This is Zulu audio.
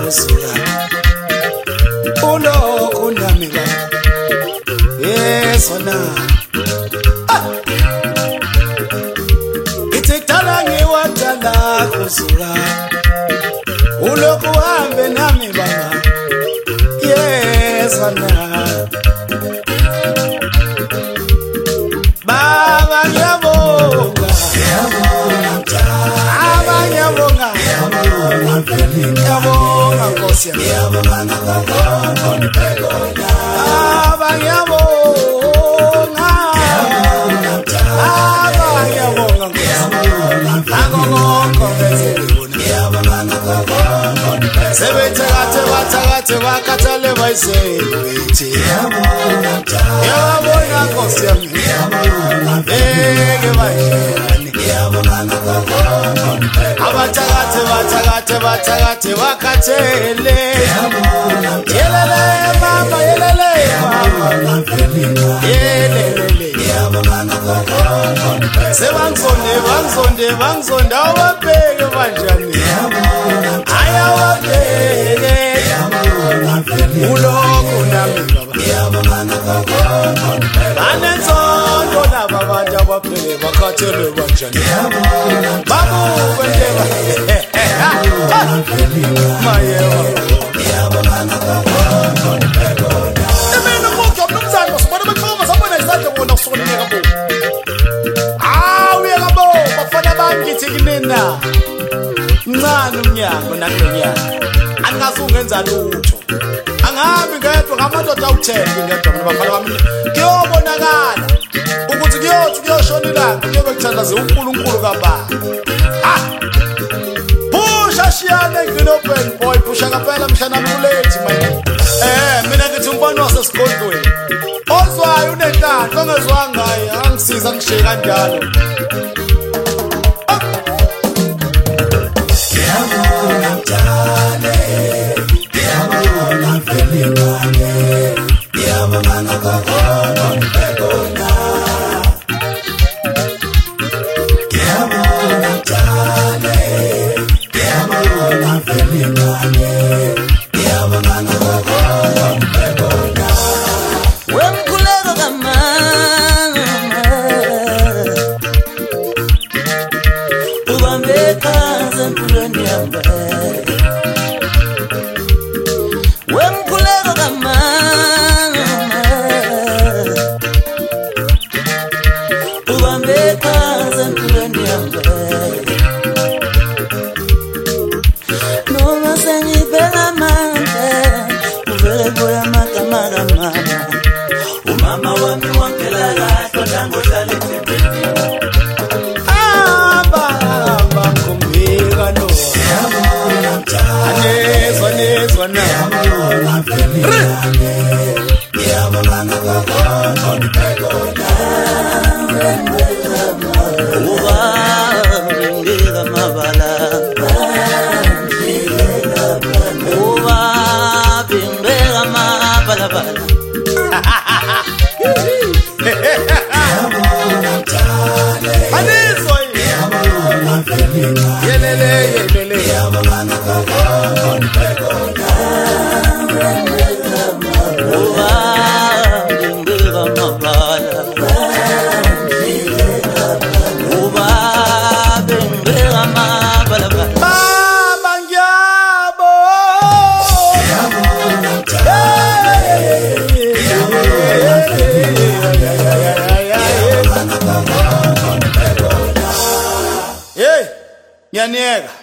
kuzula ulo kunami baba yesona ititala ngiwadala kuzula ulo kuhambe nami baba yesona baba ngiyabonga ngiyabonga Nkosi ngiyabonga baba ngiyabonga sebethakathe bakhathale bayisebenzi ngiyabonga Nkosi yami eke bayani abathakathe bakhathele yelele mama yelele sebangizonde awabheke banjani ayawabheke ulokhu nami baba anenzondo laba bantu abaphele bakhathele banjani babube ndeba mayewa emina mokho nomzana basibona bekhoma sabona isandla bona kusokoneka bo uyeka bo bafana bangithi kinina mncane umnyango nakulonyaka angasungenza lutho angahambi ngedwa ngamadoda awuthenge ngedwa mina bafana bami kuyobonakala ukuthi kuyoshona ilanga kuyobe kuthandaze uNkulunkulu kababa shiyane ngino open boy pusha kapela mshana mkulethi manje mina ngithi umbona wasesigodlweni ozwayo unenhlanhla ongezwanga ngaye angisiza ngishiye kanjalo ngiyabona mtane ngiyabona mfelingane ngiyabona ngakona ngibekona ngiyabona mtane wemkhuleko kamama ubambe iqhaza empilweni yami wemkhuleko kamama ubambe iqhaza empilweni yami umama wami wangela kahle ndangohlala ethembeni kumbika no ngiyabona mtane anezwa na ngiyabona ngakona ngibekona ngibeka mabala ngibeka mabala yelele Nyaniega